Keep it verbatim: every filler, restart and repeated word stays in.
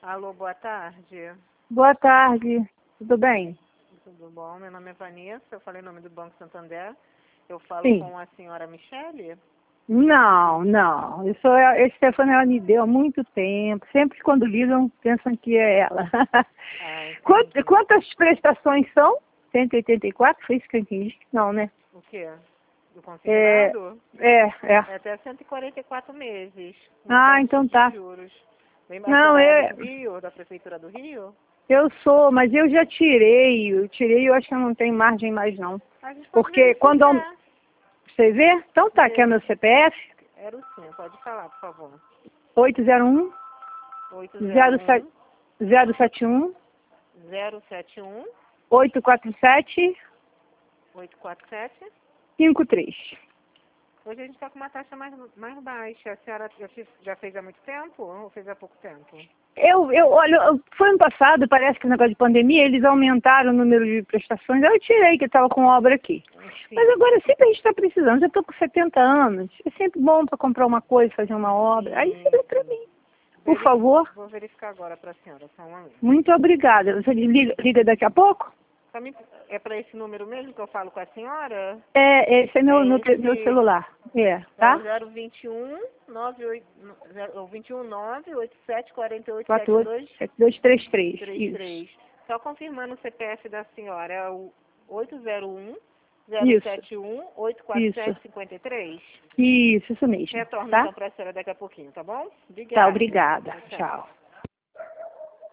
Alô, boa tarde. Boa tarde, tudo bem? Tudo bom? Meu nome é Vanessa, eu falei o nome do Banco Santander. Eu falo Sim. com a senhora Michele? Não, não. Isso é, esse telefone ela me deu há muito tempo. Sempre quando ligam, pensam que é ela. Ah, Quant- entendi. Quantas prestações são? cento e oitenta e quatro? Foi isso que eu entendi? Não, né? O quê? Do É, consignado? é, é. É até cento e quarenta e quatro meses. Uma Ah, taxa então de tá. juros. Bem Não, bacana. É é, do Rio, da Prefeitura do Rio? eu sou, mas eu já tirei. Eu tirei, eu acho que eu não tenho margem mais não. A gente pode Porque quando... aum- verificar. Você vê? Então tá, aqui é Ver. meu C P F. Era o sim, pode falar, por favor. oito zero um, zero sete zero sete um, zero sete um oito quatro sete, oito quatro sete. cinco três. Hoje a gente está com uma taxa mais, mais baixa. A senhora já fez, já fez há muito tempo ou fez há pouco tempo? Eu, eu, olha, eu- foi ano passado, parece que o negócio de pandemia, eles aumentaram o número de prestações. Eu tirei que estava com obra aqui. Sim. Mas agora sempre a gente está precisando. Já estou com setenta anos. É sempre bom para comprar uma coisa, fazer uma obra. Aí Sim, serve para sim. mim. Por Veri- favor, Vou verificar agora para a senhora, só um momento. muito obrigada. Você liga, liga daqui a pouco? Pra mim, é para esse número mesmo que eu falo com a senhora? É, esse é meu, É meu, te- meu esse, celular. É, é o tá? zero vinte e um nove oito zero vinte e um nove oito sete quatro oito sete quatro oito dois sete dois três três. três Isso. três. Só confirmando o C P F da senhora, é o oito zero um zero Isso. sete um oito quatro Isso. sete cinco três. Isso, isso mesmo. Retorno Tá? então para a senhora daqui a pouquinho, tá bom? Tá, Obrigada. obrigada. Tchau, tchau. Tchau.